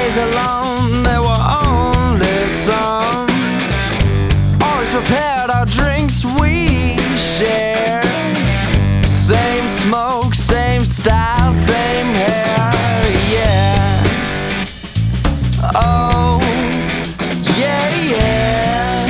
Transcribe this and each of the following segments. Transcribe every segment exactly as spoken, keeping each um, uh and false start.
days alone, there were only some. Always prepared our drinks we shared. Same smoke, same style, same hair, yeah. Oh, yeah, yeah.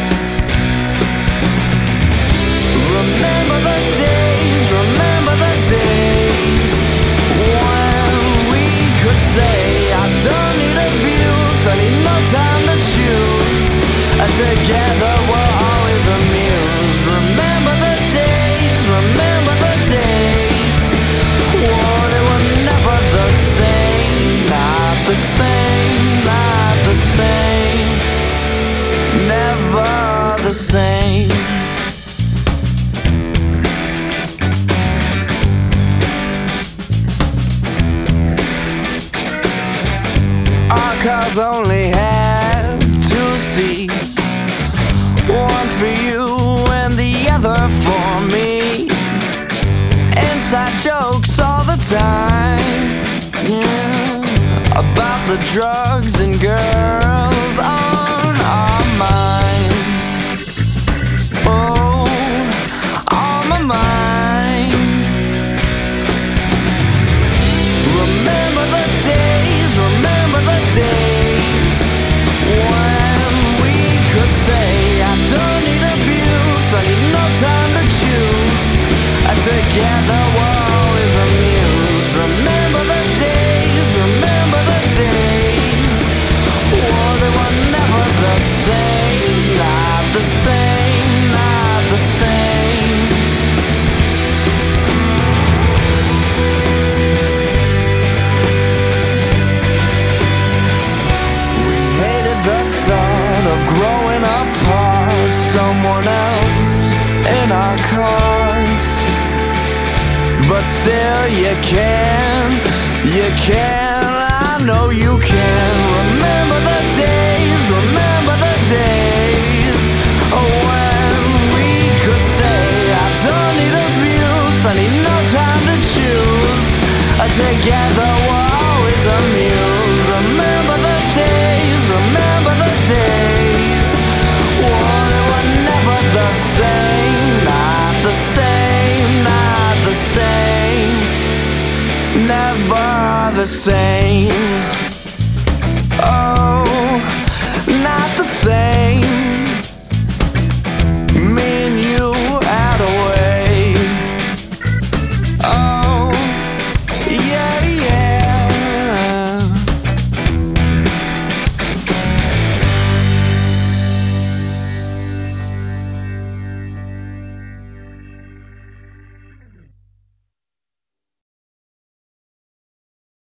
Remember the days, remember the days when we could say, I don't need abuse, I need no time to choose. Together we're always amused. Remember the days, remember the days. Oh, they were never the same, not the same, not the same, never the same. Our cars only had two seats, one for you and the other for me. Inside jokes all the time, yeah, about the drugs and girls on our minds. Oh, on my mind. Remember the days, remember the days when we could say, I don't need abuse, I need no time to choose. Together we're always amused. Remember the days, remember the days. Oh, they were never the same, not the same, not the same. We hated the thought of growing apart, someone else in our cars. But still you can, you can, I know you can. Remember the days, remember the days when we could say, I don't need abuse, I need no time to choose. Together